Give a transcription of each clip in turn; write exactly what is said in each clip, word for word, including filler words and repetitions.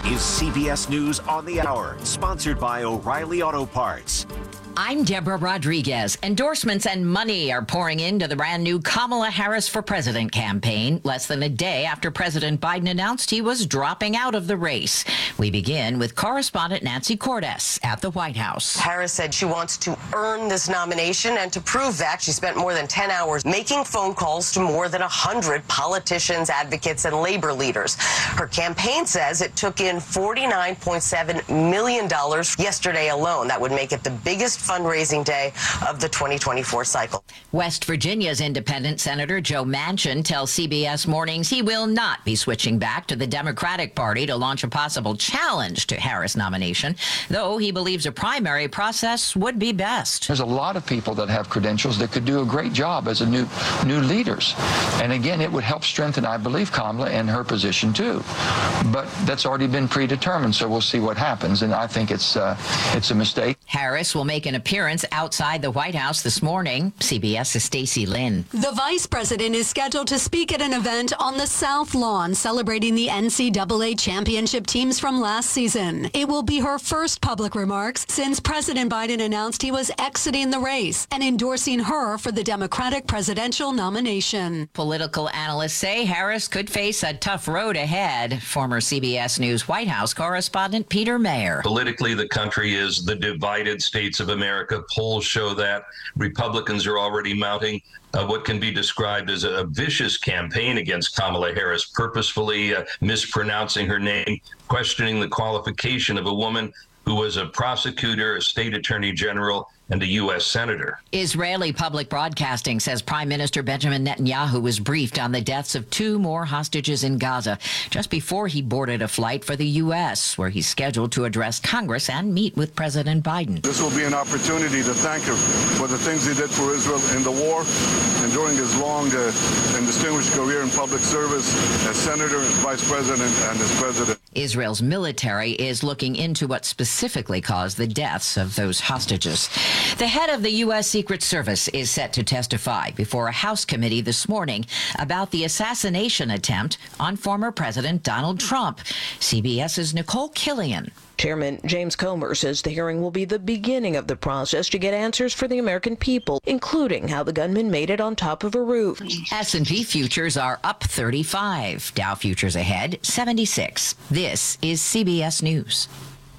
is C B S News on the Hour, sponsored by O'Reilly Auto Parts. I'm Deborah Rodriguez. Endorsements and money are pouring into the brand new Kamala Harris for President campaign less than a day after President Biden announced he was dropping out of the race. We begin with correspondent Nancy Cordes at the White House. Harris said she wants to earn this nomination, and to prove that, she spent more than ten hours making phone calls to more than one hundred politicians, advocates, and labor leaders. Her campaign says it took in forty-nine point seven million dollars yesterday alone. That would make it the biggest fundraising day of the twenty twenty-four cycle. West Virginia's independent Senator Joe Manchin tells C B S Mornings he will not be switching back to the Democratic Party to launch a possible challenge to Harris' nomination, though he believes a primary process would be best. There's a lot of people that have credentials that could do a great job as a new new leaders. And again, it would help strengthen, I believe, Kamala in her position too. But that's already been predetermined, so we'll see what happens. And I think it's uh, it's a mistake. Harris will make an appearance outside the White House this morning. CBS's Stacey Lynn. The vice president is scheduled to speak at an event on the South Lawn celebrating the N C double A championship teams from last season. It will be her first public remarks since President Biden announced he was exiting the race and endorsing her for the Democratic presidential nomination. Political analysts say Harris could face a tough road ahead. Former C B S News White House correspondent Peter Mayer. Politically, the country is the divided states of America. Polls show that Republicans are already mounting uh, what can be described as a vicious campaign against Kamala Harris, purposefully uh, mispronouncing her name, questioning the qualification of a woman who was a prosecutor, a state attorney general, and a U S senator. Israeli public broadcasting says Prime Minister Benjamin Netanyahu was briefed on the deaths of two more hostages in Gaza just before he boarded a flight for the U S, where he's scheduled to address Congress and meet with President Biden. This will be an opportunity to thank him for the things he did for Israel in the war and during his long uh, and distinguished career in public service as senator, as vice president, and as president. Israel's military is looking into what specifically caused the deaths of those hostages. The head of the U S. Secret Service is set to testify before a House committee this morning about the assassination attempt on former President Donald Trump. CBS's Nicole Killian. Chairman James Comer says the hearing will be the beginning of the process to get answers for the American people, including how the gunman made it on top of a roof. S and P futures are up thirty-five. Dow futures ahead seventy-six. This is C B S News.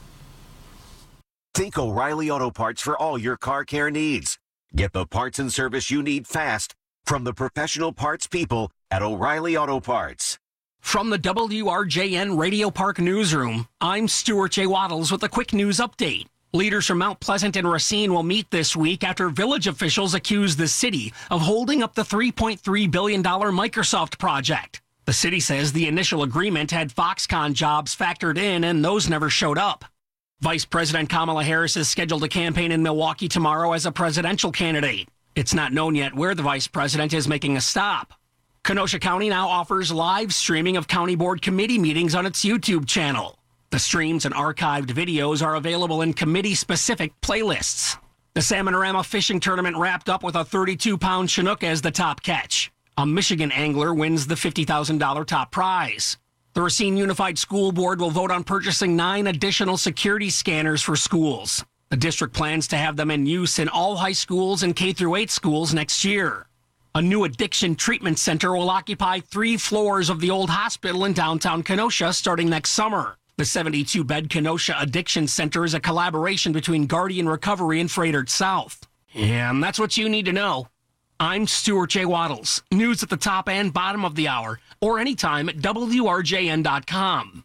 Think O'Reilly Auto Parts for all your car care needs. Get the parts and service you need fast from the professional parts people at O'Reilly Auto Parts. From the W R J N Radio Park Newsroom, I'm Stuart J. Waddles with a quick news update. Leaders from Mount Pleasant and Racine will meet this week after village officials accuse the city of holding up the three point three billion dollars Microsoft project. The city says the initial agreement had Foxconn jobs factored in, and those never showed up. Vice President Kamala Harris is scheduled to campaign in Milwaukee tomorrow as a presidential candidate. It's not known yet where the vice president is making a stop. Kenosha County now offers live streaming of county board committee meetings on its YouTube channel. The streams and archived videos are available in committee-specific playlists. The Salmonorama fishing tournament wrapped up with a thirty-two pound Chinook as the top catch. A Michigan angler wins the fifty thousand dollars top prize. The Racine Unified School Board will vote on purchasing nine additional security scanners for schools. The district plans to have them in use in all high schools and K through eight schools next year. A new addiction treatment center will occupy three floors of the old hospital in downtown Kenosha starting next summer. The seventy-two bed Kenosha Addiction Center is a collaboration between Guardian Recovery and Freighter South. And that's what you need to know. I'm Stuart J. Waddles. News at the top and bottom of the hour, or anytime at W R J N dot com.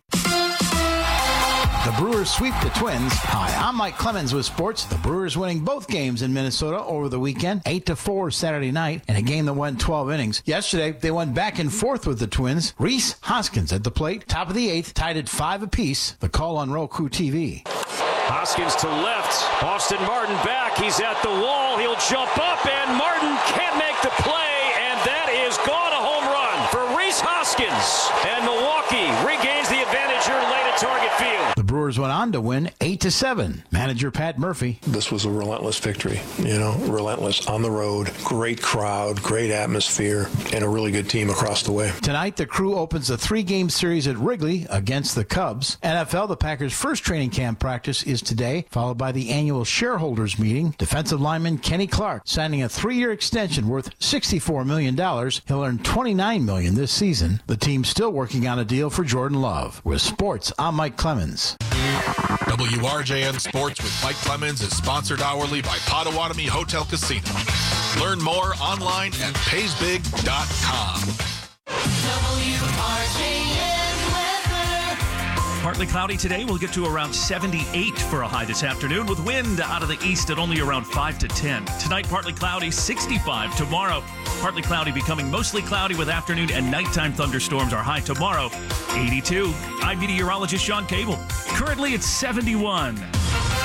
The Brewers sweep the Twins. Hi, I'm Mike Clemens with sports. The Brewers winning both games in Minnesota over the weekend, eight to four Saturday night, in a game that went twelve innings. Yesterday, they went back and forth with the Twins. Rhys Hoskins at the plate, top of the eighth, tied at five apiece. The call on Roku T V. Hoskins to left. Austin Martin back. He's at the wall. He'll jump up, and Martin can't make the play, and that is gone, a home run for Rhys Hoskins. And Milwaukee regains the advantage here late at Target Field. The Brewers went on to win eight to seven. Manager Pat Murphy. This was a relentless victory, you know, relentless on the road, great crowd, great atmosphere, and a really good team across the way. Tonight, the Crew opens a three-game series at Wrigley against the Cubs. N F L, the Packers' first training camp practice is today, followed by the annual shareholders meeting. Defensive lineman Kenny Clark signing a three-year extension worth sixty-four million dollars. He'll earn twenty-nine million dollars this season. The team's still working on a deal for Jordan Love. With sports, I'm Mike Clemens. W R J N Sports with Mike Clemens is sponsored hourly by Potawatomi Hotel Casino. Learn more online at pays big dot com. W R J N weather. Partly cloudy today. We'll get to around seventy-eight for a high this afternoon with wind out of the east at only around five to ten. Tonight, partly cloudy, sixty-five. Tomorrow, partly cloudy, becoming mostly cloudy with afternoon and nighttime thunderstorms. Our high tomorrow, eighty-two. I'm meteorologist Sean Cable. Currently, it's seventy-one. W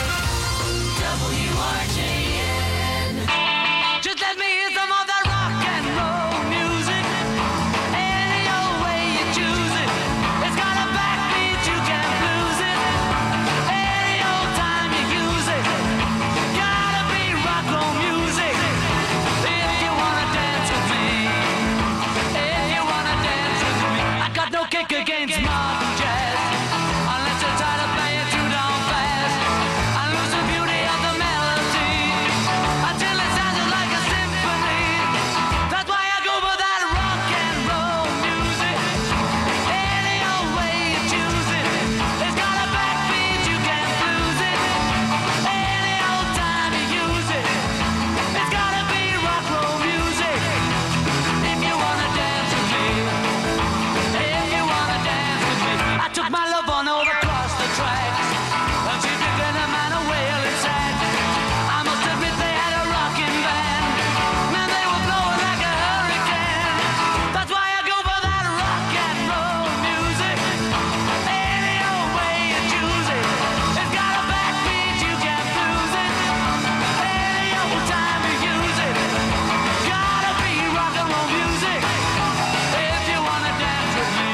R J N. Just let me hear some of that rock and roll music. Any old way you choose it. It's got a backbeat, you can't lose it. Any old time you use it. Gotta be rock and roll music. If you wanna dance with me. If you wanna dance with me. I got no kick against modern jazz. Unless you're tired of playing too darn fast. I lose the beauty of the melody until it sounds like a symphony. That's why I go for that rock and roll music. Any old way you choose it. It's got a backbeat, you can't lose it. Any old time you use it. It's gotta be rock and roll music. If you wanna dance with me. If you wanna dance with me. I took my love on over across the tracks. And she took in a man a wailing sad. I must admit they had a rocking band. Man, they were blowing like a hurricane. That's why I go for that rock and roll music. Any old way you choose it. It's got a backbeat, you can't lose it. Any old time you use it. Gotta be rock and roll music. If you wanna dance with me.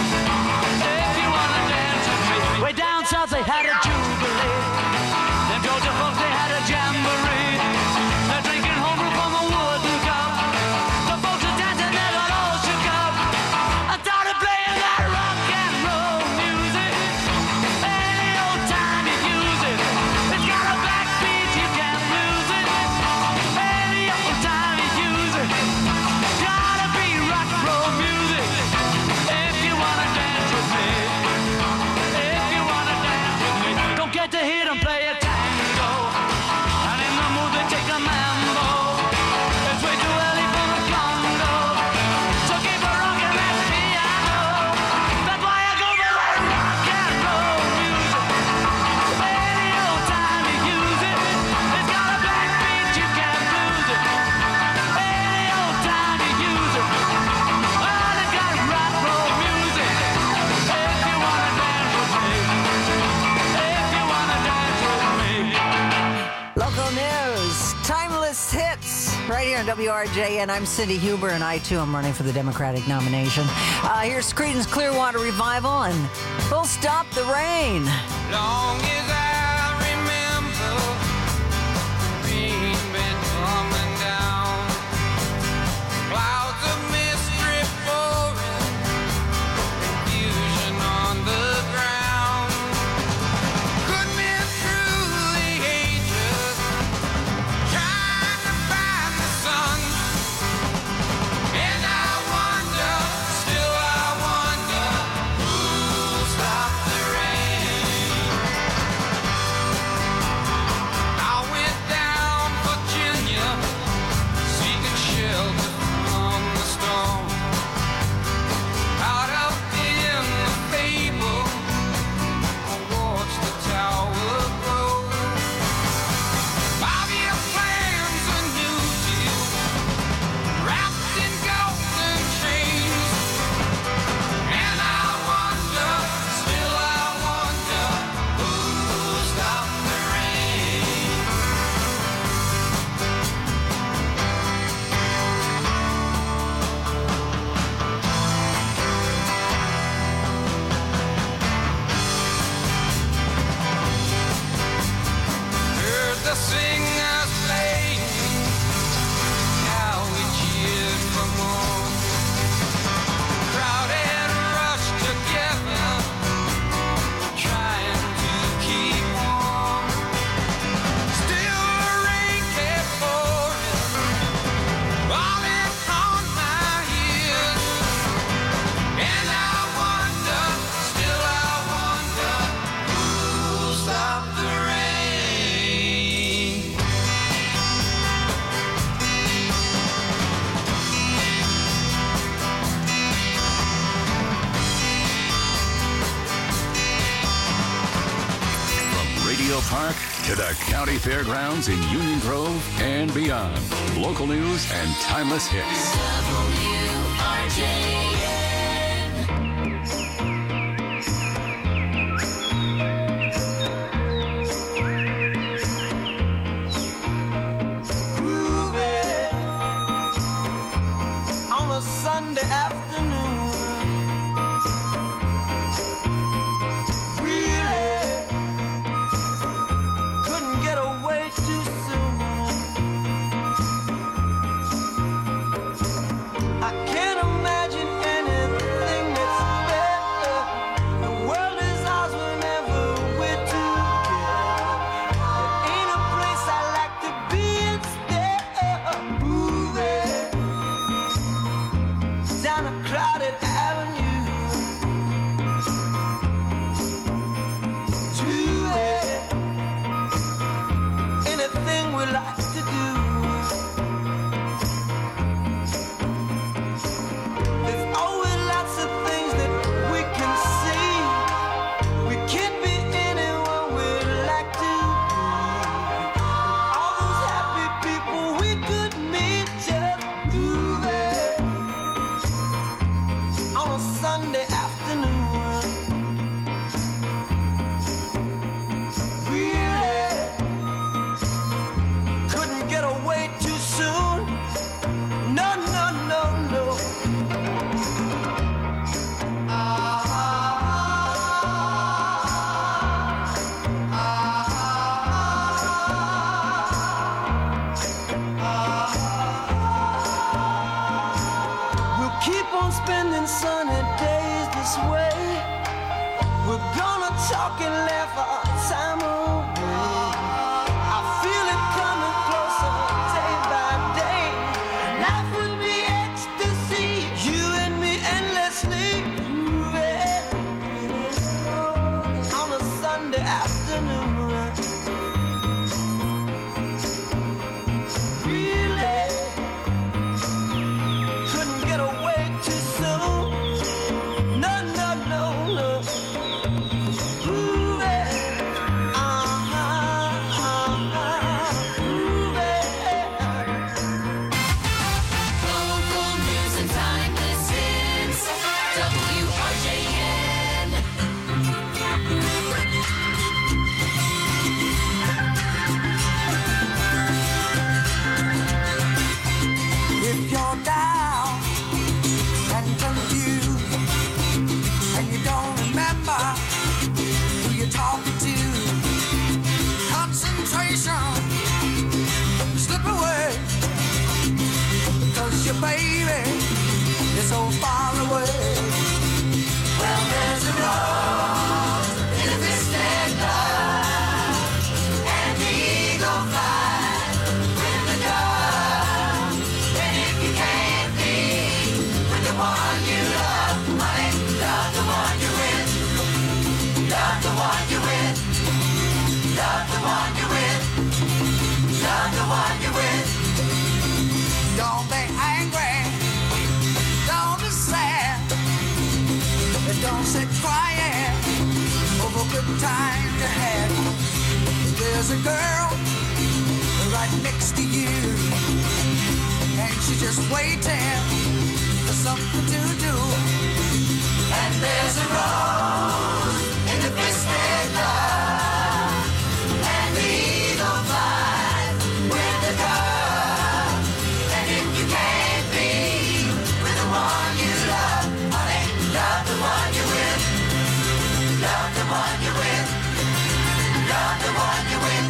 If you wanna dance with me. Way down south they had a jubilee. Them Georgia folks they had a jamboree. They're drinking homebrew from a wooden cup. The folks are dancing, they got all shook up. I started playing that rock and roll music. Any old time you use it. It's got a backbeat, you can't lose it. Any old time you use it. Gotta be rock and roll music. If you wanna dance with me. If you wanna dance with me. Don't get to hear them play a tango. And in the mood they take a mambo. It's way too early for the Congo. So keep a rockin' that piano. That's why I go for that rock and roll music. Any old time you use it. It's got a backbeat, you can't lose it. Any old time you use it. Well, it's got rock and roll music. If you wanna dance with me. If you wanna dance with me. Local news, timeless hits, right here on W R J N. I'm Cindy Huber, and I, too, am running for the Democratic nomination. Uh, here's Creedence Clearwater Revival, and we'll stop the rain. Long as I remember, rain been coming down. Clouds of mist drift pouring, confusion on the ground. Good men through the ages, trying to find the sun. And I wonder, still I wonder, who'll stop the rain? Memorial Park to the county fairgrounds in Union Grove and beyond. Local news and timeless hits. W R J N. On a Sunday afternoon, really couldn't get away too soon. I can't imagine anything that's better. The world is ours whenever we're together. There ain't a place I like to be instead of moving down a crowded avenue to anything we like to do. There's always lots of things that we can see. We can't be anyone we'd like to be. All those happy people we could meet just moving on a Sunday afternoon. Really couldn't get away too soon. No, no, no, no. We'll keep on spending sunny days this way. We're gonna talk and laugh our time away. I feel it coming closer day by day. Life would be ecstasy, you and me endlessly moving on a Sunday afternoon. Really couldn't get away too soon. No, no, no, no. Moving, uh-huh, uh-huh, moving. Local news and timeless hits. W R J N. If you're down and confused and you don't remember who you're talking to, concentration slip away because your baby is so far away. Well, there's a rose in a distant love, and the eagle flies with the dove. And if you can't be with the one you love, honey, love the one you're with. Love the one you're with. Love the one you're with. Love the one you're with. Don't be angry. Don't be sad. And don't sit crying over good times you had. There's a girl right next to you, and she's just waiting for something to do. And there's a rose in the twisted love, and the eagle flies with the dove. And if you can't be with the one you love, honey, love the one you're with. Love the one you're with. Love the one you're with.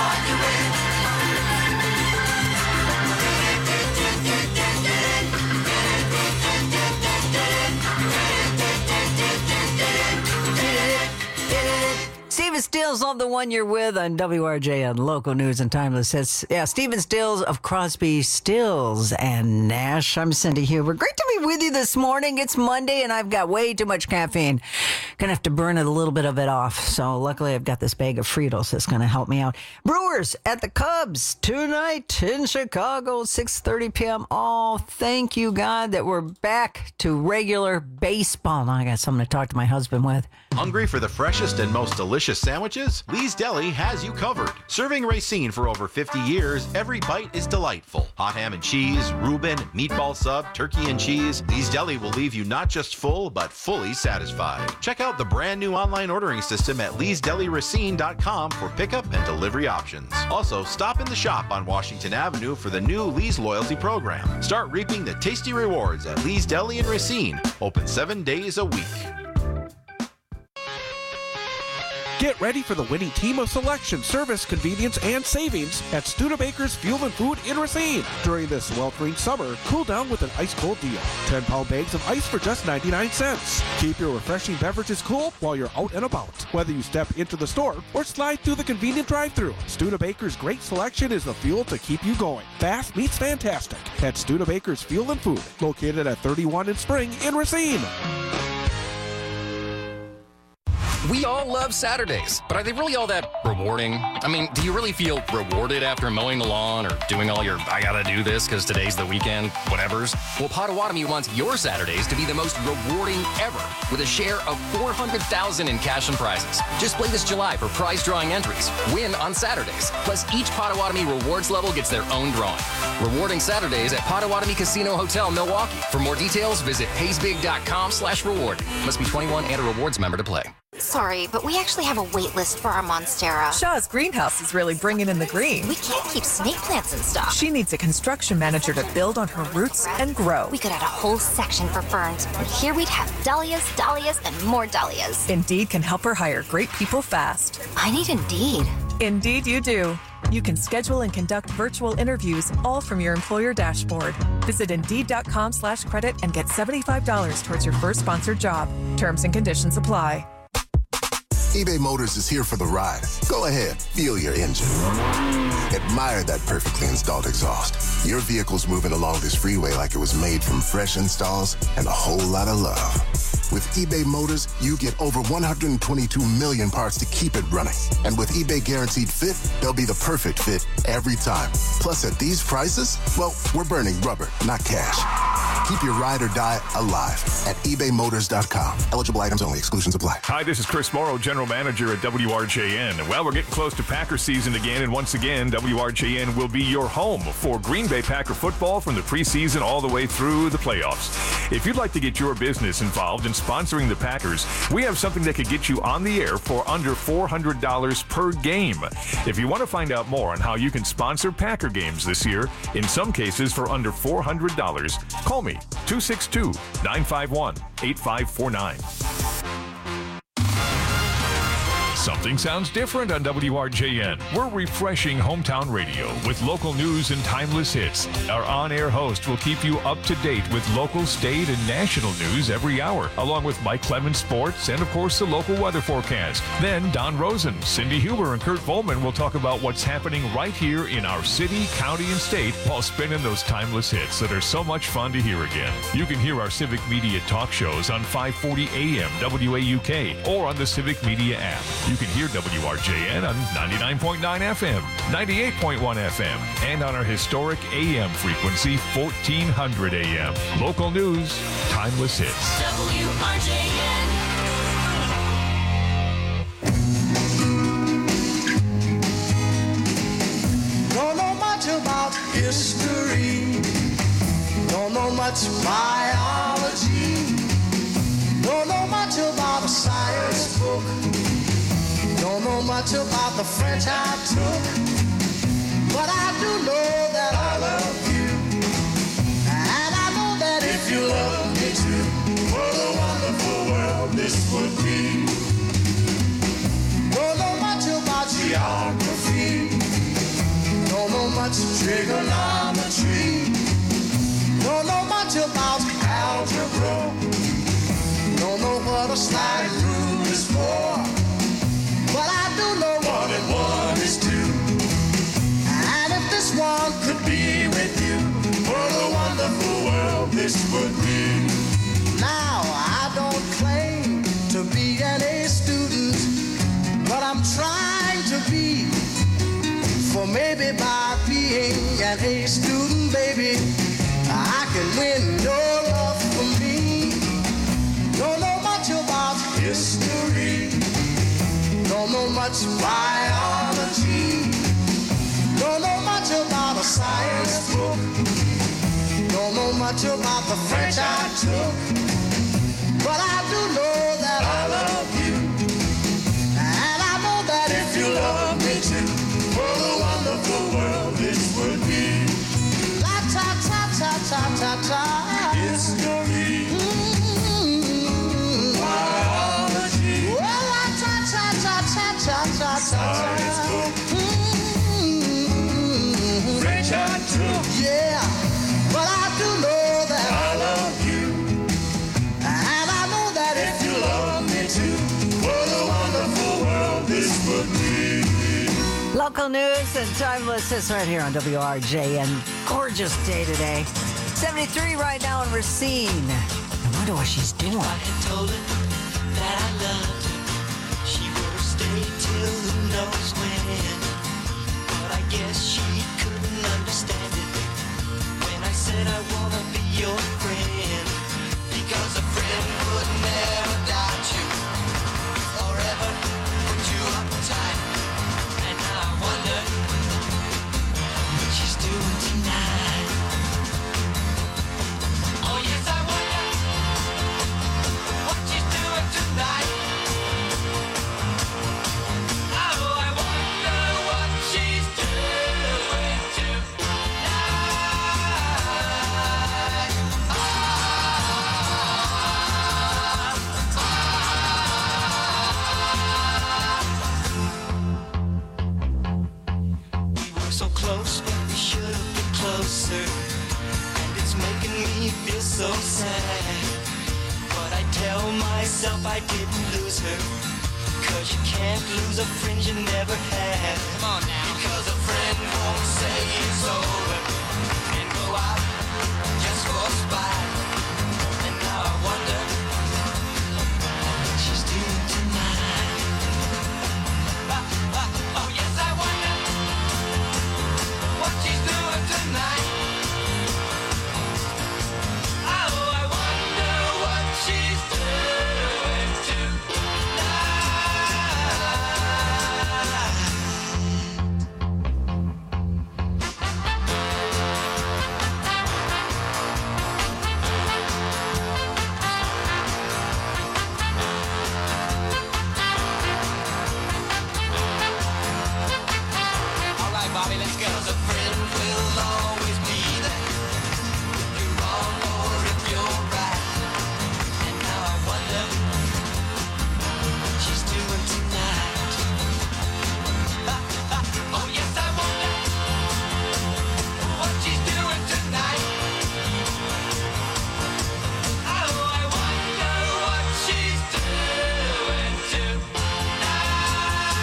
argue with. Stephen Stills of the one you're with on W R J N Local News and Timeless Hits. Yeah, Stephen Stills of Crosby, Stills and Nash. I'm Cindy Huber. Great to be with you this morning. It's Monday and I've got way too much caffeine. Gonna have to burn it a little bit of it off. So luckily I've got this bag of Fritos that's gonna help me out. Brewers at the Cubs tonight in Chicago, six thirty p.m. Oh, thank you, God, that we're back to regular baseball. Now I got something to talk to my husband with. Hungry for the freshest and most delicious sandwiches? Lee's Deli has you covered. Serving Racine for over fifty years, every bite is delightful. Hot ham and cheese, Reuben, meatball sub, turkey and cheese. Lee's Deli will leave you not just full, but fully satisfied. Check out the brand new online ordering system at lees deli racine dot com for pickup and delivery options. Also, stop in the shop on Washington Avenue for the new Lee's Loyalty Program. Start reaping the tasty rewards at Lee's Deli in Racine. Open seven days a week. Get ready for the winning team of selection, service, convenience, and savings at Studebaker's Fuel and Food in Racine. During this sweltering summer, cool down with an ice-cold deal. ten pound bags of ice for just ninety-nine cents. Keep your refreshing beverages cool while you're out and about. Whether you step into the store or slide through the convenient drive-thru, Studebaker's great selection is the fuel to keep you going. Fast meets fantastic at Studebaker's Fuel and Food, located at thirty-one in Spring in Racine. We all love Saturdays, but are they really all that rewarding? I mean, do you really feel rewarded after mowing the lawn or doing all your I gotta do this because today's the weekend, whatevers? Well, Potawatomi wants your Saturdays to be the most rewarding ever with a share of four hundred thousand dollars in cash and prizes. Just play this July for prize drawing entries. Win on Saturdays. Plus, each Potawatomi rewards level gets their own drawing. Rewarding Saturdays at Potawatomi Casino Hotel, Milwaukee. For more details, visit paysbig.com slash reward. Must be twenty-one and a rewards member to play. Sorry, but we actually have a wait list for our Monstera. Shaw's greenhouse is really bringing in the green. We can't keep snake plants in stock. She needs a construction manager to build on her roots and grow. We could add a whole section for ferns, and here we'd have dahlias, dahlias, and more dahlias. Indeed can help her hire great people fast. I need Indeed. Indeed you do. You can schedule and conduct virtual interviews all from your employer dashboard. Visit Indeed.com slash credit and get seventy-five dollars towards your first sponsored job. Terms and conditions apply. eBay Motors is here for the ride. Go ahead, feel your engine. Admire that perfectly installed exhaust. Your vehicle's moving along this freeway like it was made from fresh installs and a whole lot of love. With eBay Motors, you get over one hundred twenty-two million parts to keep it running. And with eBay Guaranteed Fit, they'll be the perfect fit every time. Plus, at these prices, well, we're burning rubber, not cash. Keep your ride or die alive at ebay motors dot com. Eligible items only. Exclusions apply. Hi, this is Chris Morrow, General Manager at W R J N. Well, we're getting close to Packer season again, and once again, W R J N will be your home for Green Bay Packer football from the preseason all the way through the playoffs. If you'd like to get your business involved in sponsoring the Packers, we have something that could get you on the air for under four hundred dollars per game. If you want to find out more on how you can sponsor Packer games this year, in some cases for under four hundred dollars, call me two six two, nine five one, eight five four nine. Something sounds different on W R J N. We're refreshing hometown radio with local news and timeless hits. Our on-air host will keep you up to date with local, state, and national news every hour, along with Mike Clemens Sports and, of course, the local weather forecast. Then Don Rosen, Cindy Huber, and Kurt Volman will talk about what's happening right here in our city, county, and state while spinning those timeless hits that are so much fun to hear again. You can hear our Civic Media talk shows on five forty A M W A U K or on the Civic Media app. You can hear W R J N on ninety-nine point nine F M, ninety-eight point one F M, and on our historic A M frequency, fourteen hundred A M. Local news, timeless hits. W R J N. Don't know much about history. Don't know much biology. Don't know much about a science book. Don't know much about the French I took, but I do know that I love you, and I know that if you love me too, what a wonderful world this would be. Don't know much about geography, much trigonometry. Don't know much about algebra. Don't know what a slide rule is for. But I do know one and one is two. And if this one could be with you, what a wonderful world this would be. Now, I don't claim to be an A student, but I'm trying to be. For maybe by being an A student, baby, I can win your love for me. Don't know much about history. Don't know much biology. Don't know much about a science book. Don't know much about the French I took. But I do know that I love you. And I know that if you love me too, what a wonderful world this would be. La ta ta ta ta ta ta. History. Mm-hmm. Biology. Well, la ta ta ta ta ta ta ta. Science book. Mm-hmm. French I took. Yeah, but I do know that I love you. And I know that if you love me too, what a wonderful world this would be. Local news and timeless hits right here on W R J N. Gorgeous day today. seventy-three right now in Racine. I wonder what she's doing. If I had told her that I loved her, she would have stayed till who knows when. But I guess she couldn't understand it when I said I wanna be your friend. Because a friend would never doubt you or ever put you uptight. And now I wonder what she's doing tonight. Oh yes, I wonder what she's doing tonight. Oh, I wonder what she's doing tonight. We were so close, but we should have been closer. And it's making me feel so sad. But I tell myself I didn't lose her. Cause you can't lose a friend you never had. Come on now. Because a friend won't say it's over and go out just for a spite. And now I wonder what she's doing tonight. Ah, ah, oh yes, I wonder what she's doing tonight. Oh, I wonder what she's doing tonight. All right, Bobby, let's go. 'Cause a friend will always be there if you're wrong or if you're right. And now I wonder what she's doing tonight. Ah, ah, oh yes, I wonder what she's doing tonight. Oh, I wonder what she's doing tonight.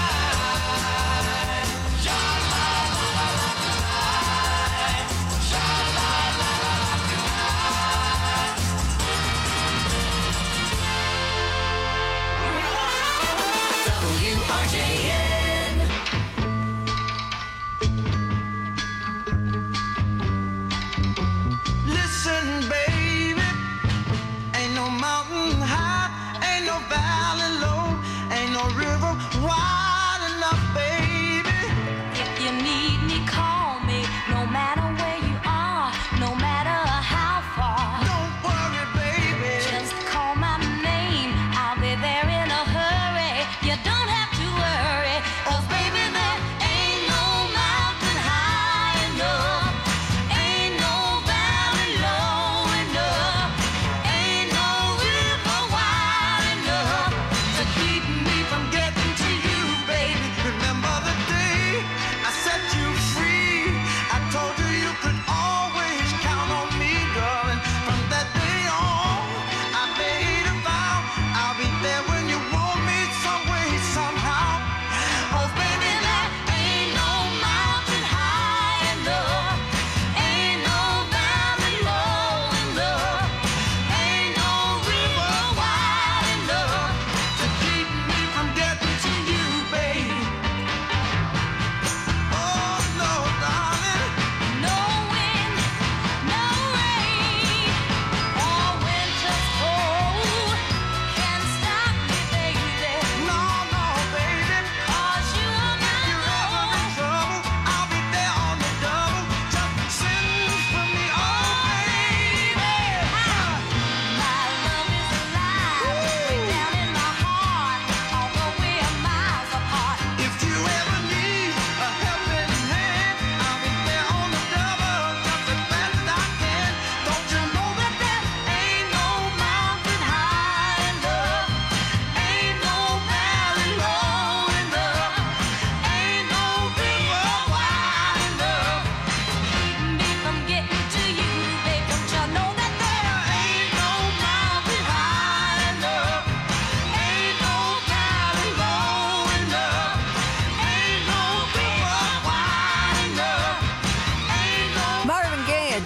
Sha-la-la-la-la-tonight. Sha-la-la-la-la-tonight. W R J N. Listen, baby, ain't no mountain high, ain't no valley low, ain't no river wide enough, baby. If you need me, call me. No matter where you are, no matter how far. Don't worry, baby. Just call my name. I'll be there in a hurry. You don't have to worry. 'Cause baby, there ain't no mountain high enough. Ain't no valley low enough. Ain't no river wide enough to keep me from getting to you,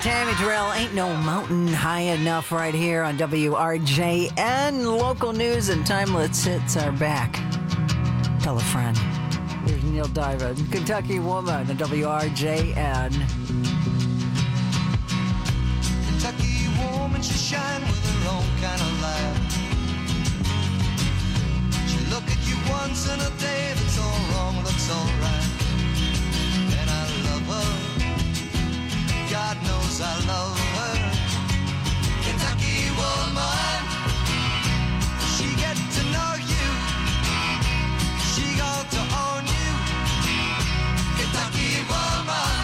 Tammy Terrell, Ain't No Mountain High Enough right here on W R J N. Local news and timeless hits are back. Tell a friend. Here's Neil Diamond, Kentucky Woman on W R J N. Kentucky woman, she shine with her own kind of light. She look at you once in a day, that's all wrong, looks all right. And I love her, God knows I love her. Kentucky woman, she get to know you, she got to own you. Kentucky woman,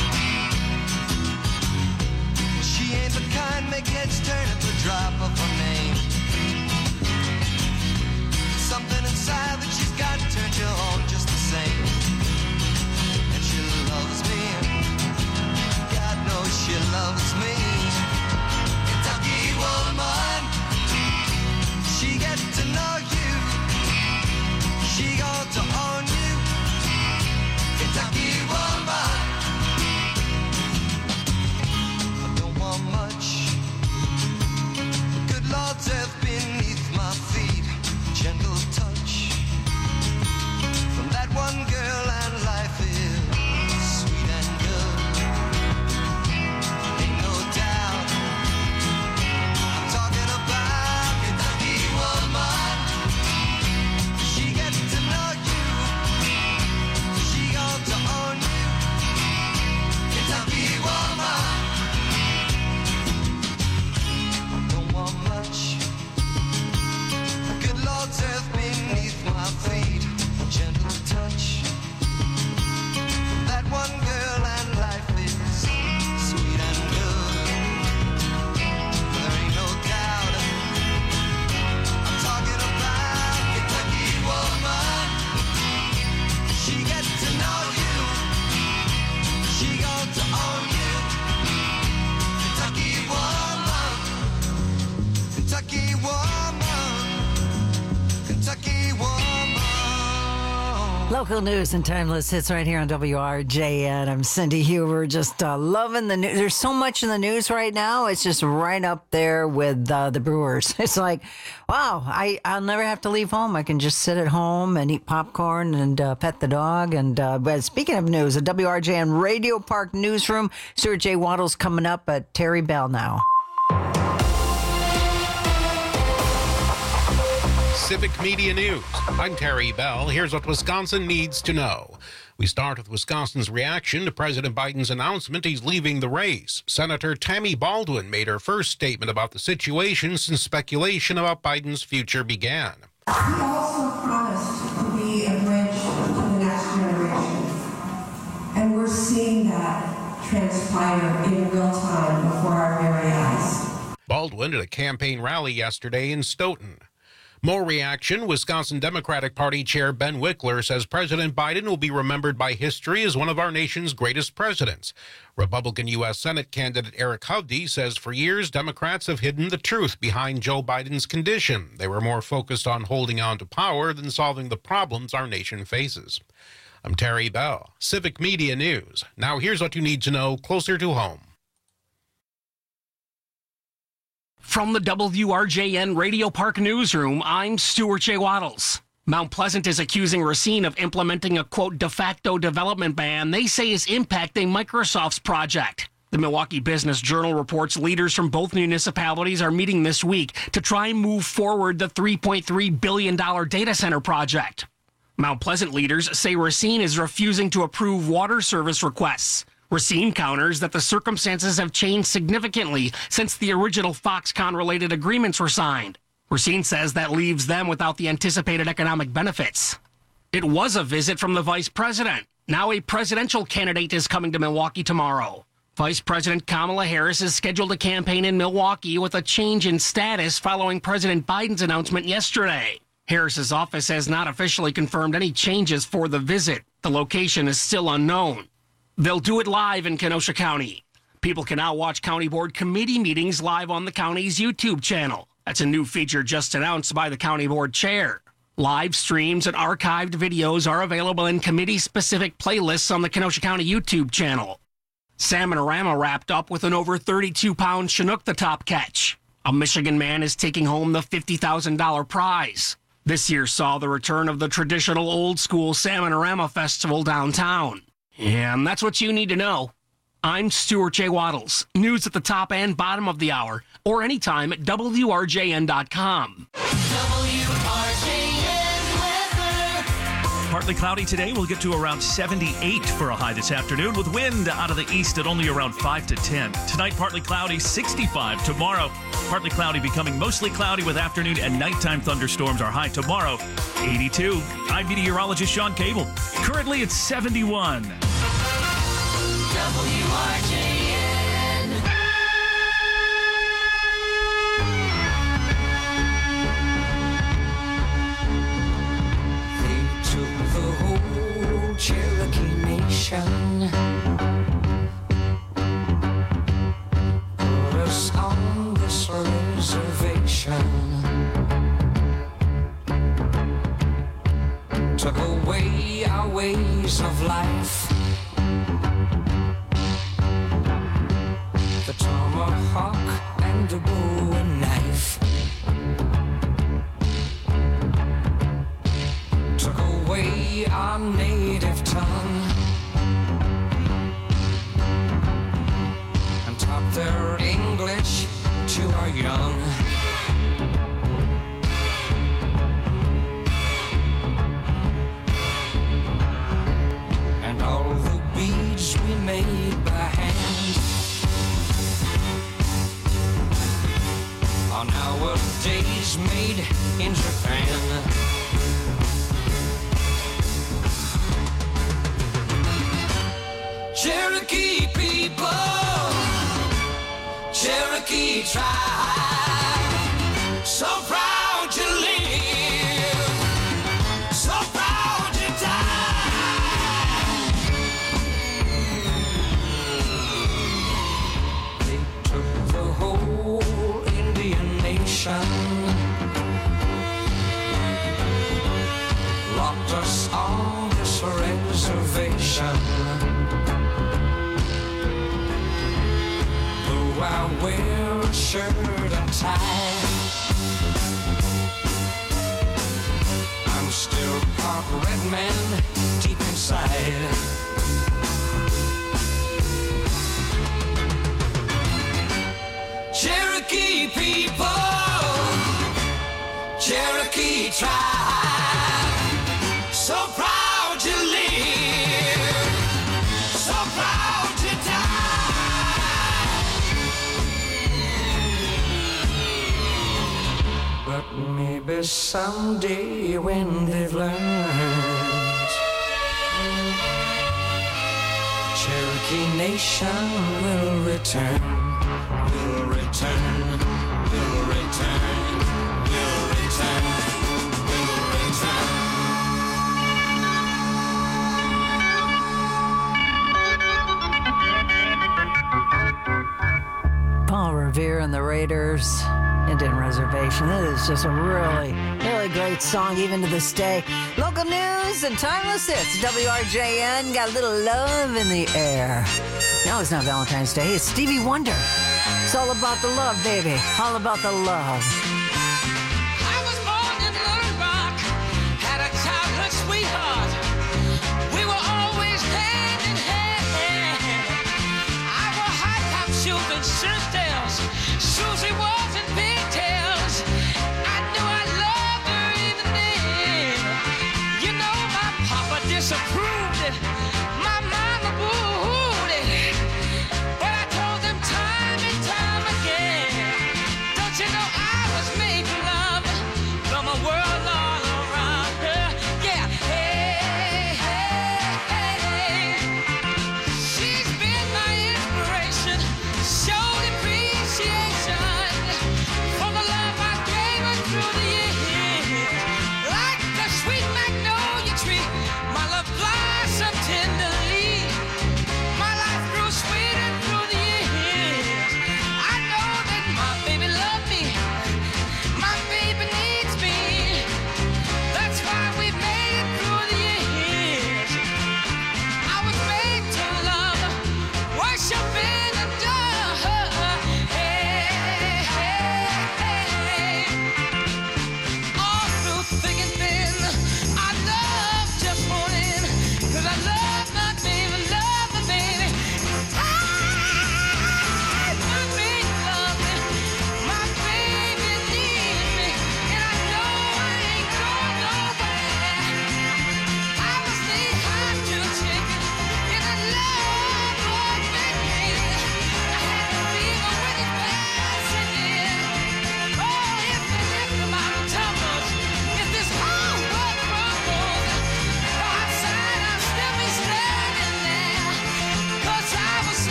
she ain't the kind make heads turn at the drop of her name. Something inside that she's got turned you on just the same. And she loves me, God knows she loves me. Kentucky woman, she get to know you, she got to own you. Kentucky woman, I don't want much, good Lord's earth beneath my feet, gentle touch from that one girl, and life is sweet and good. Ain't no doubt I'm talking about Kentucky woman. She gets to know you, she got to own you. Kentucky woman, I don't want much, good Lord's earth beneath my feet, gentle touch from that one girl, and life is sweet and good. There ain't no doubt I'm talking about Kentucky woman. She gets to know you, she got to own you. Kentucky woman, Kentucky woman, Kentucky woman. Local news and timeless hits right here on W R J N. I'm Cindy Huber, just uh, loving the news. There's so much in the news right now. It's just right up there with uh, the Brewers. It's like, wow, I, I'll never have to leave home. I can just sit at home and eat popcorn and uh, pet the dog. And uh, but speaking of news, the W R J N Radio Park Newsroom, Stuart J. Waddles coming up at Terry Bell now. Civic Media News. I'm Terry Bell. Here's what Wisconsin needs to know. We start with Wisconsin's reaction to President Biden's announcement he's leaving the race. Senator Tammy Baldwin made her first statement about the situation since speculation about Biden's future began. He also promised to be a bridge to the next generation. And we're seeing that transpire in real time before our very eyes. Baldwin at a campaign rally yesterday in Stoughton. More reaction. Wisconsin Democratic Party Chair Ben Wickler says President Biden will be remembered by history as one of our nation's greatest presidents. Republican U S Senate candidate Eric Hovde says for years Democrats have hidden the truth behind Joe Biden's condition. They were more focused on holding on to power than solving the problems our nation faces. I'm Terry Bell, Civic Media News. Now here's what you need to know closer to home. From the W R J N Radio Park Newsroom, I'm Stuart J. Waddles. Mount Pleasant is accusing Racine of implementing a, quote, de facto development ban they say is impacting Microsoft's project. The Milwaukee Business Journal reports leaders from both municipalities are meeting this week to try and move forward the three point three billion dollars data center project. Mount Pleasant leaders say Racine is refusing to approve water service requests. Racine counters that the circumstances have changed significantly since the original Foxconn-related agreements were signed. Racine says that leaves them without the anticipated economic benefits. It was a visit from the vice president. Now a presidential candidate is coming to Milwaukee tomorrow. Vice President Kamala Harris is scheduled to campaign in Milwaukee with a change in status following President Biden's announcement yesterday. Harris's office has not officially confirmed any changes for the visit. The location is still unknown. They'll do it live in Kenosha County. People can now watch County Board committee meetings live on the county's YouTube channel. That's a new feature just announced by the County Board chair. Live streams and archived videos are available in committee-specific playlists on the Kenosha County YouTube channel. Salmonorama wrapped up with an over thirty-two pound Chinook the top catch. A Michigan man is taking home the fifty thousand dollars prize. This year saw the return of the traditional old-school Salmonorama Festival downtown. And that's what you need to know. I'm Stuart J. Waddles. News at the top and bottom of the hour, or anytime at W R J N dot com. W R J N weather. Partly cloudy today. We'll get to around seventy-eight for a high this afternoon with wind out of the east at only around five to ten. Tonight, partly cloudy, sixty-five. Tomorrow, partly cloudy becoming mostly cloudy with afternoon and nighttime thunderstorms. Our high tomorrow, eighty-two. I'm meteorologist Sean Cable. Currently, it's seventy-one. W R J N. They took the whole Cherokee Nation, put us on this reservation, took away our ways of life. The tomahawk and the bow and knife took away our native tongue and taught their English to our young. And all the beads we made by hand are nowadays made in Japan. Cherokee people, Cherokee tribe, so proud to live, so proud to die. They took the whole Indian nation, locked us on this reservation. Though I wear a shirt and tie, I'm still part red man deep inside. Cherokee people, Cherokee tribe, so proud to live, so proud to die. But maybe someday when they've learned, Cherokee Nation will return. Will return, will return, will return, will return. Paul Revere and the Raiders, Indian Reservation. It is just a really, really great song even to this day. Local news and timeless hits. W R J N got a little love in the air. No, it's not Valentine's Day. It's Stevie Wonder. It's all about the love, baby. All about the love. I was born in Little Rock, had a childhood sweetheart. We were always hand in hand. I wore high-top shoes and shirt-tails. Susie was in pigtails. I knew I loved her even then. You know my papa disapproved it. My mama booed it. But I told them time and time again, don't you know I was made for love from a world all around her? Yeah, hey, hey, hey, hey. She's been my inspiration, showed appreciation for the love I gave her through the years. Like a sweet magnolia tree, my love blossomed tender.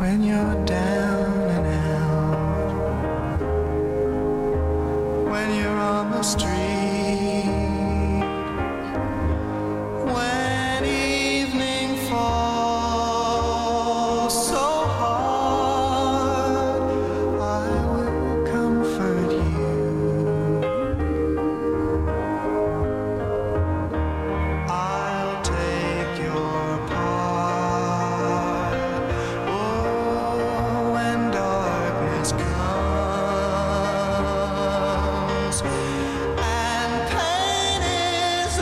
when you're down and out, when you're on the street, when evening falls so hard, I will comfort you. I'll take your part. Oh, when darkness comes and pain is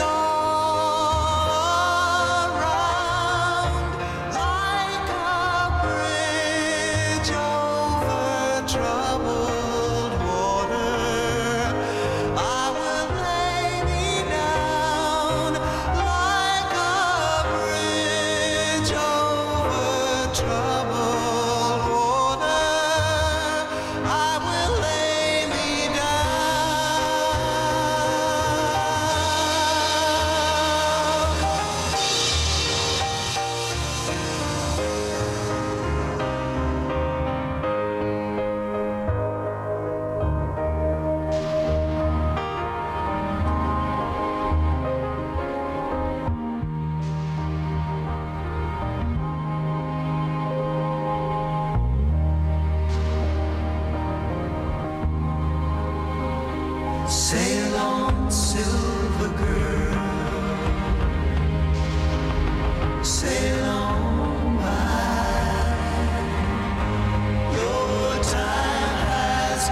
all around, like a bridge over troubled water, I will lay me down like a bridge over troubled water. I will lay me Sail on, silver girl. Sail on by. Your time has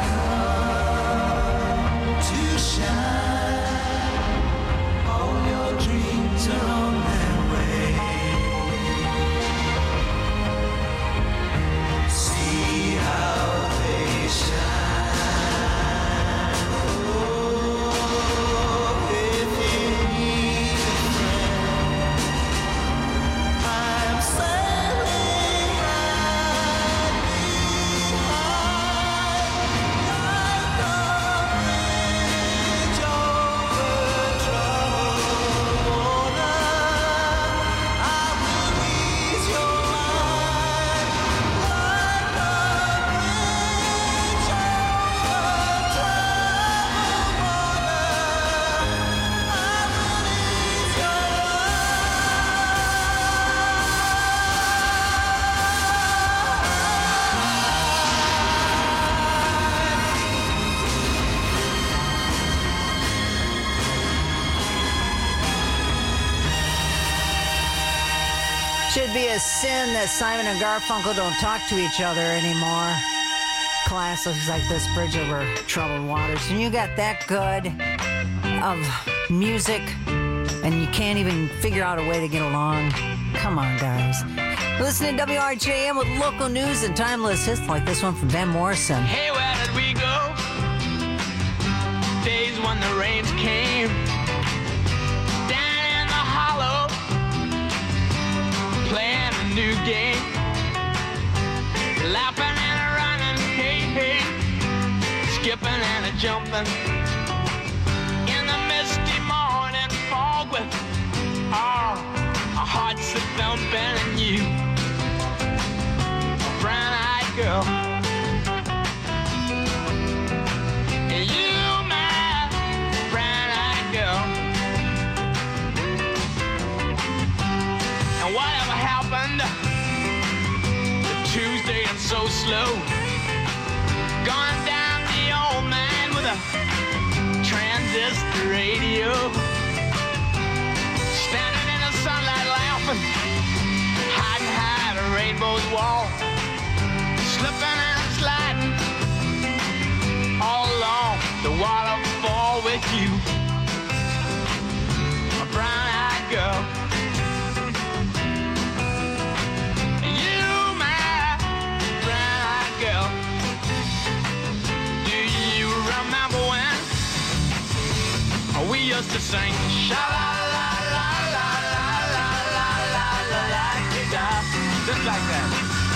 come to shine. All your dreams are on their way. See how they shine. Should be a sin that Simon and Garfunkel don't talk to each other anymore. Classics like this, Bridge Over Troubled Waters. And you got that good of music, and you can't even figure out a way to get along. Come on, guys. Listen to W R J M with local news and timeless hits like this one from Van Morrison. Hey, where did we go? Days when the rains came. Down in the hollow, playing a new game. Laughing and a running, hey, hey. Skipping and a jumping. In the misty morning fog with our, our hearts a thumping and you, a brown-eyed girl. You, my brown-eyed girl. And whatever happened to Tuesday and so slow? Gone down the old man with a transistor radio. Standing in the sunlight laughing, hiding behind a rainbow's wall. Slipping and sliding all along the waterfall with you, a brown-eyed girl. You, my brown-eyed girl. Do you remember when we used to sing sha-la-la-la-la-la-la-la-la-la-la-la-la-la-la, just like that?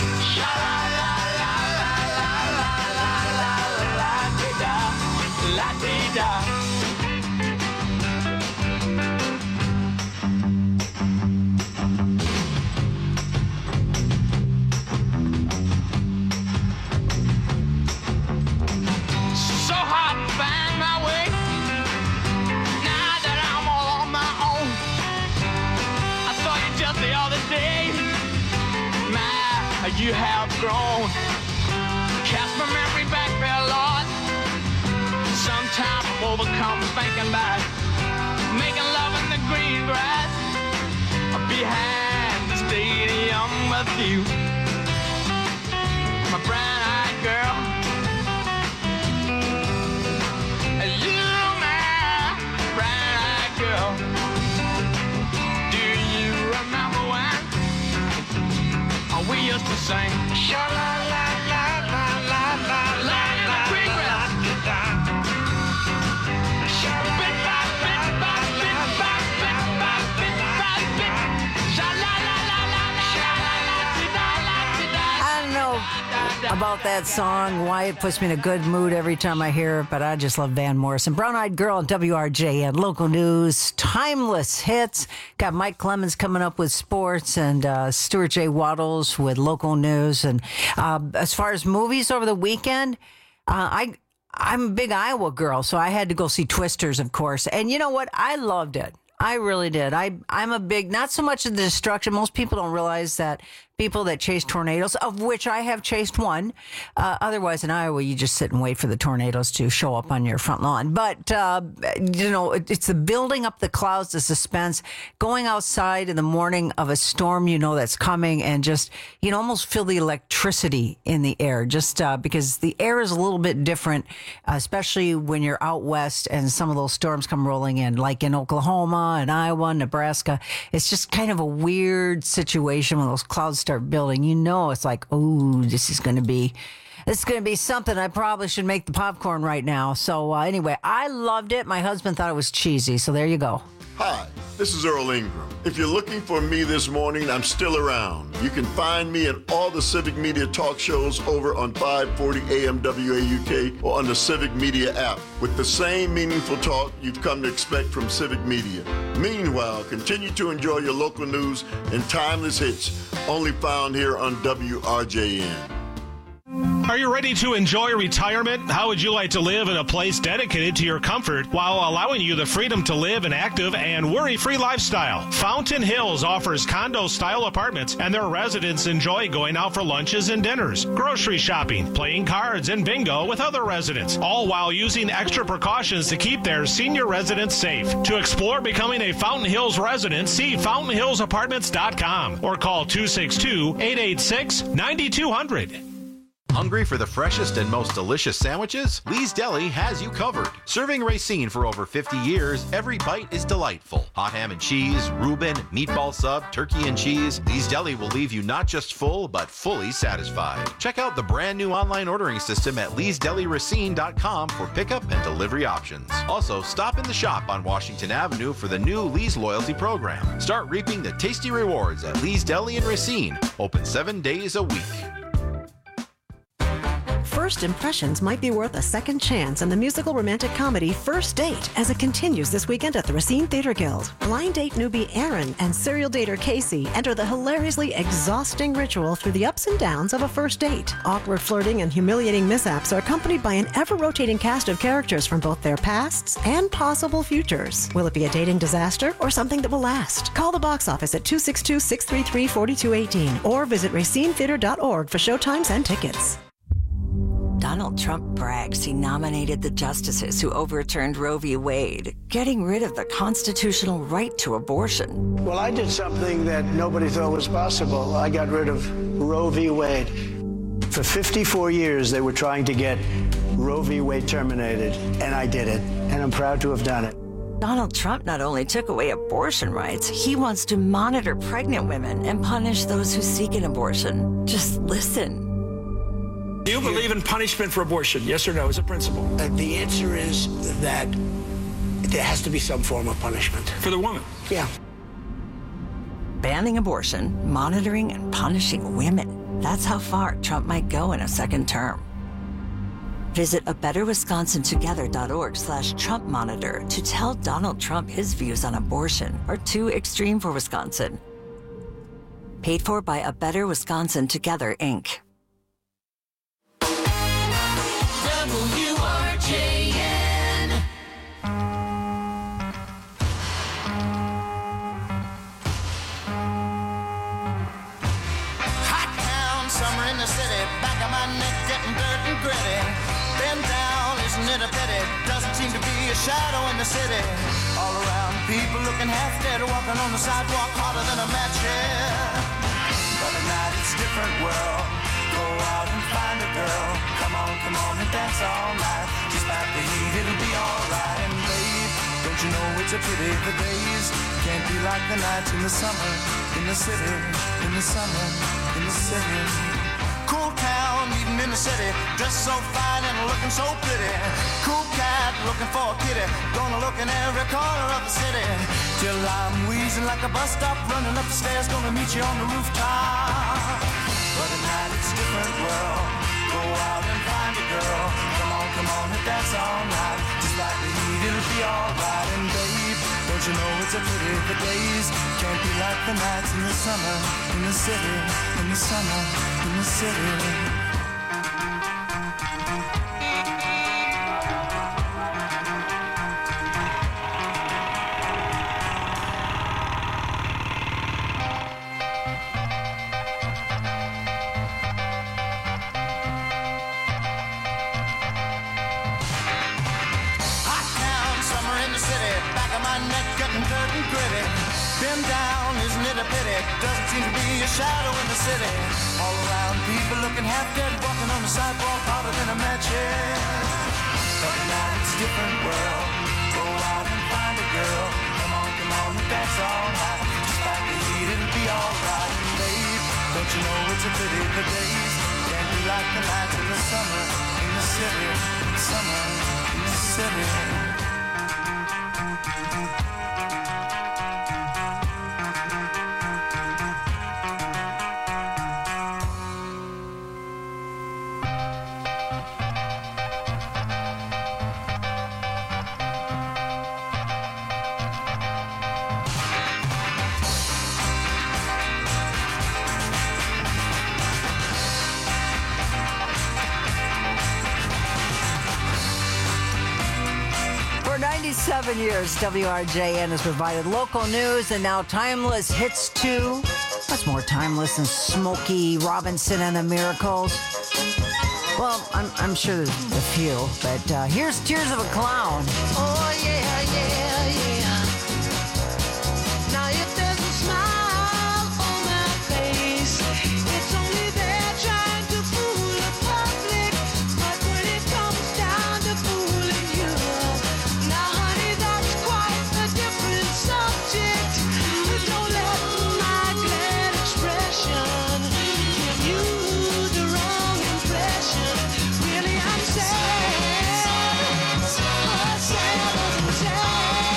Sha-la-la-la-la-la-la-la-la-la-la-la-la-la. you have grown. Cast my memory back there, Lord. Sometimes I'm overcome thinking about making love in the green grass behind the stadium with you, my brown-eyed girl. You, my brown-eyed girl. Do you remember when we used to sing sha-la-la-la-la-la-la-la in the green grass? About that song, why it puts me in a good mood every time I hear it, but I just love Van Morrison. Brown Eyed Girl on W R J N, local news, timeless hits. Got Mike Clemens coming up with sports and uh, Stuart J. Waddles with local news. And uh, as far as movies over the weekend, uh, I, I'm a big Iowa girl, so I had to go see Twisters, of course. And you know what? I loved it. I really did. I, I'm a big, not so much of the destruction. Most people don't realize that people that chase tornadoes, of which I have chased one. Uh, otherwise, in Iowa, you just sit and wait for the tornadoes to show up on your front lawn. But, uh, you know, it, it's the building up the clouds, the suspense, going outside in the morning of a storm, you know, that's coming, and just, you know, almost feel the electricity in the air, just uh, because the air is a little bit different, uh, especially when you're out west and some of those storms come rolling in, like in Oklahoma and Iowa, Nebraska. It's just kind of a weird situation when those clouds start building. You know, it's like, oh, this is going to be, this is going to be something. I probably should make the popcorn right now. So uh, anyway, I loved it. My husband thought it was cheesy. So there you go. Hi, this is Earl Ingram. If you're looking for me this morning, I'm still around. You can find me in all the Civic Media talk shows over on five forty A M W A U K or on the Civic Media app with the same meaningful talk you've come to expect from Civic Media. Meanwhile, continue to enjoy your local news and timeless hits only found here on W R J N. Are you ready to enjoy retirement? How would you like to live in a place dedicated to your comfort while allowing you the freedom to live an active and worry-free lifestyle? Fountain Hills offers condo-style apartments, and their residents enjoy going out for lunches and dinners, grocery shopping, playing cards, and bingo with other residents, all while using extra precautions to keep their senior residents safe. To explore becoming a Fountain Hills resident, see fountain hills apartments dot com or call two six two, eight eight six, nine two zero zero. Hungry for the freshest and most delicious sandwiches? Lee's Deli has you covered. Serving Racine for over fifty years, every bite is delightful. Hot ham and cheese, Reuben, meatball sub, turkey and cheese. Lee's Deli will leave you not just full, but fully satisfied. Check out the brand new online ordering system at lees deli racine dot com for pickup and delivery options. Also, stop in the shop on Washington Avenue for the new Lee's Loyalty Program. Start reaping the tasty rewards at Lee's Deli in Racine. Open seven days a week. First impressions might be worth a second chance in the musical romantic comedy First Date as it continues this weekend at the Racine Theater Guild. Blind date newbie Aaron and serial dater Casey enter the hilariously exhausting ritual through the ups and downs of a first date. Awkward flirting and humiliating mishaps are accompanied by an ever-rotating cast of characters from both their pasts and possible futures. Will it be a dating disaster or something that will last? Call the box office at two six two, six three three, four two one eight or visit racine theater dot org for showtimes and tickets. Donald Trump brags he nominated the justices who overturned Roe v. Wade, getting rid of the constitutional right to abortion. Well, I did something that nobody thought was possible. I got rid of Roe v. Wade. For fifty-four years, they were trying to get Roe v. Wade terminated, and I did it, and I'm proud to have done it. Donald Trump not only took away abortion rights, he wants to monitor pregnant women and punish those who seek an abortion. Just listen. Do you believe in punishment for abortion? Yes or no, as a principle? Uh, the answer is that there has to be some form of punishment. For the woman? Yeah. Banning abortion, monitoring and punishing women. That's how far Trump might go in a second term. Visit a better wisconsin together dot org slash Trump monitor to tell Donald Trump his views on abortion are too extreme for Wisconsin. Paid for by A Better Wisconsin Together, Incorporated. W R J N. Hot town summer city, back of my neck getting dirt and gritty. Bend down, isn't it a pity? Doesn't seem to be a shadow in the city. All around, people looking half dead, walking on the sidewalk harder than a match head. But at night it's a different world. Go out and find a girl. Come on, come on and dance all night. Despite the heat, it'll be alright. And babe, don't you know it's a pity the days can't be like the nights in the summer, in the city, in the summer, in the city. Cool town, even in the city, dressed so fine and looking so pretty. Cool cat, looking for a kitty, gonna look in every corner of the city. Till I'm wheezing like a bus stop, running up the stairs, gonna meet you on the rooftop. But at night it's a different world. Go out and find a girl. Come on, come on and dance all night. Just like the heat, it'll be alright. And babe, don't you know it's a pity the days can't be like the nights in the summer, in the city, in the summer, in the city. Been down, isn't it a pity? Doesn't seem to be a shadow in the city. All around, people looking half dead, walking on the sidewalk harder than a match head. But now it's a different world. Go out and find a girl. Come on, come on and dance all night. Despite the heat, it'll be alright. And babe, don't you know it's a pity the days can't be like the nights in the summer, in the city, summer, in the city. Seven years, W R J N has provided local news and now timeless hits too. What's more timeless than Smokey Robinson and the Miracles? Well, I'm, I'm sure there's a few, but uh, here's Tears of a Clown. Oh, yeah, yeah, yeah. Now if there's a smile on my face, it's only there trying to fool the public. But when it comes down to fooling you, now honey, that's quite a different subject. Don't let my glad expression give you the wrong impression. Really, I'm sad. Oh, sad, sad.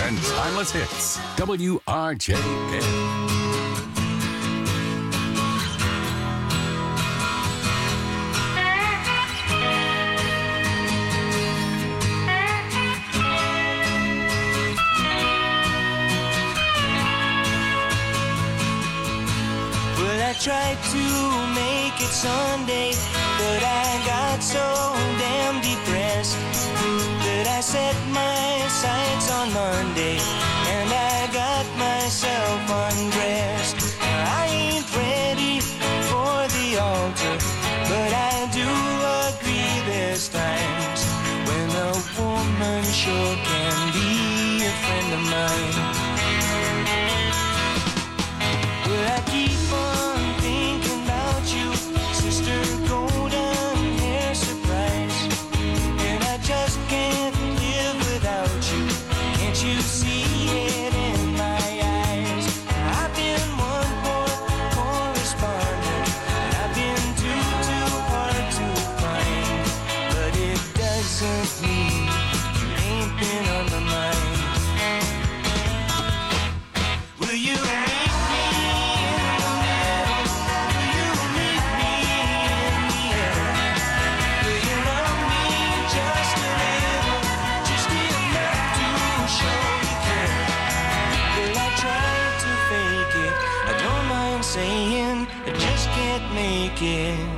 and timeless hits. W R J N. I tried to make it Sunday, but I got so damn depressed that I set my sights on Monday and I got myself undressed. I ain't ready for the altar, but I do agree there's times when a woman sure can be a friend of mine. Well, I keep on thinking about you, sister golden hair surprise, and I just can't live without you. Can't you see it in my eyes? I've been one poor correspondent, and I've been too, too hard to find, but it doesn't mean you ain't been on my mind. Will you meet me in the middle? Will you meet me in the air? Will you love me just a little, just enough to show you care? Will I try to fake it? I don't mind saying I just can't make it.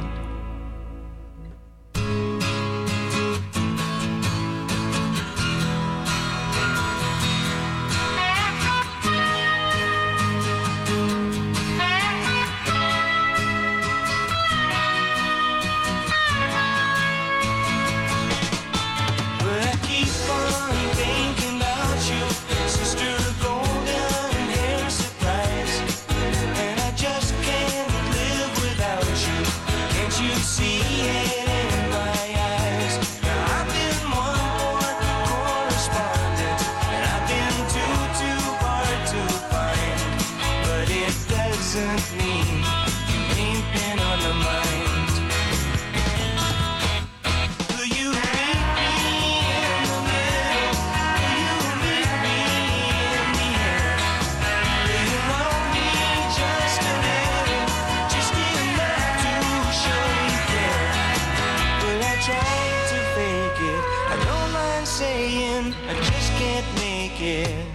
But I keep on thinking about you, sister golden hair surprise, and I just can't live without you. Can't you see it in my eyes? Now I've been one poor correspondent, and I've been too, too hard to find, but it doesn't mean you ain't been on my mind. Will you meet me in the middle? Will you meet me in the air? Will you love me just a little, just enough to show you care? Will I try to fake it? I don't mind saying I just can't make it.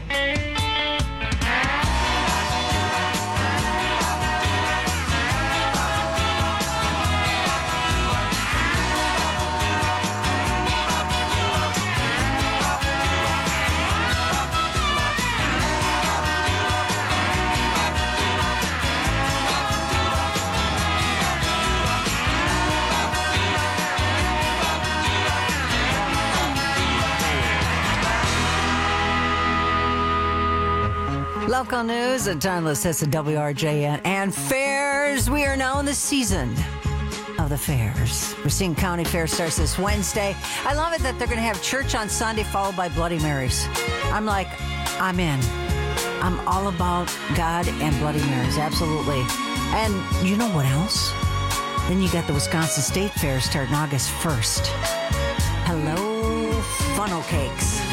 Local news and timeless hits at W R J N and fairs. We are now in the season of the fairs. Racine County Fair starts this Wednesday. I love it that they're going to have church on Sunday followed by Bloody Marys. I'm like, I'm in. I'm all about God and Bloody Marys, absolutely. And you know what else? Then you got the Wisconsin State Fair starting August first. Hello, funnel cakes.